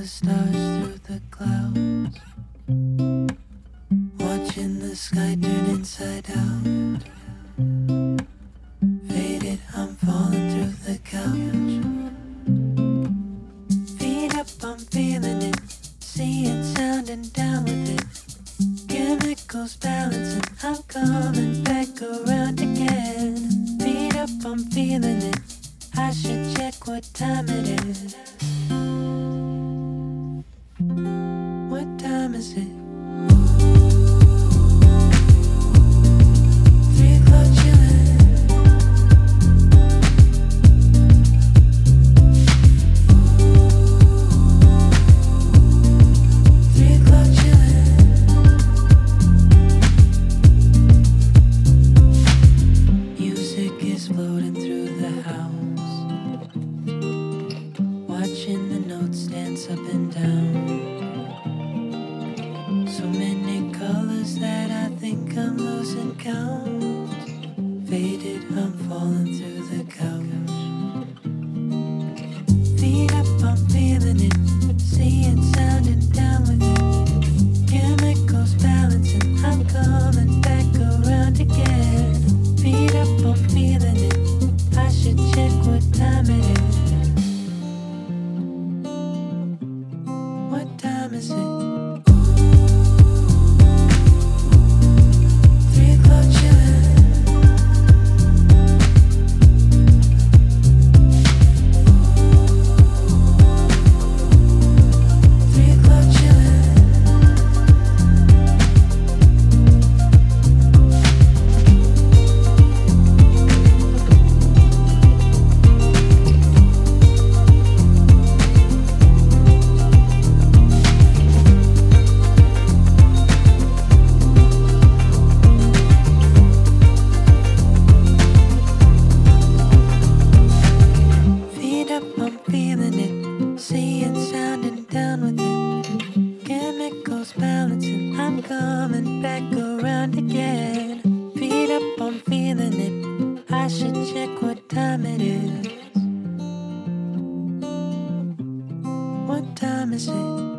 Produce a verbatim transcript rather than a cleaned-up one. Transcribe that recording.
the stars through the clouds, watching the sky turn inside out. Faded, I'm falling through the couch. Feet up, I'm feeling it, seeing, sounding down with it. Chemicals balancing, I'm coming back around again. Feet up, I'm feeling it, I should check what time it is. What time is it? Three o'clock chillin'. Three o'clock chillin'. Music is floating through the house, watching the notes dance up and down. So many colors that I think I'm losing count. Faded, I'm falling through the couch. Feet up, I'm feeling it, seeing, sounding down with it. Chemicals balancing, I'm coming back around again. Feet up, I'm feeling it, I should check what time it is. What time is it? Three o'clock chillin'. Three o'clock chillin'. Feet up, I'm feeling it, seeing, sounding down with it. Chemicals balancing, I'm coming back around again. Feet up, I'm feeling it, I should check what time it is. What time is it?